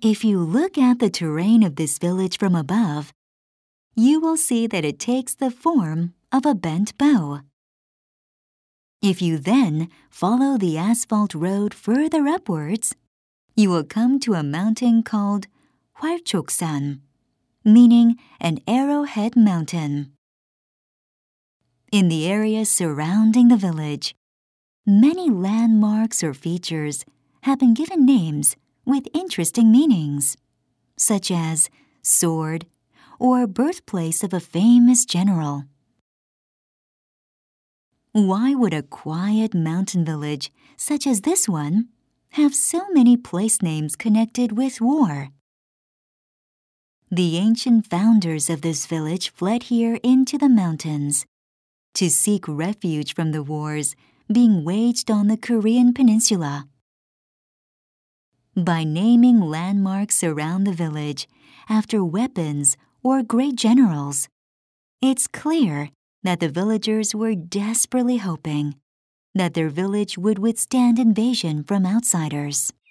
If you look at the terrain of this village from above, you will see that it takes the form of a bent bow. If you then follow the asphalt road further upwards, you will come to a mountain called Hwarchoksan, meaning an arrowhead mountain. In the area surrounding the village, many landmarks or features have been given names with interesting meanings, such as sword or birthplace of a famous general. Why would a quiet mountain village such as this one have so many place names connected with war? The ancient founders of this village fled here into the mountains to seek refuge from the wars being waged on the Korean peninsula. By naming landmarks around the village after weapons or great generals, it's clear that the villagers were desperately hoping that their village would withstand invasion from outsiders.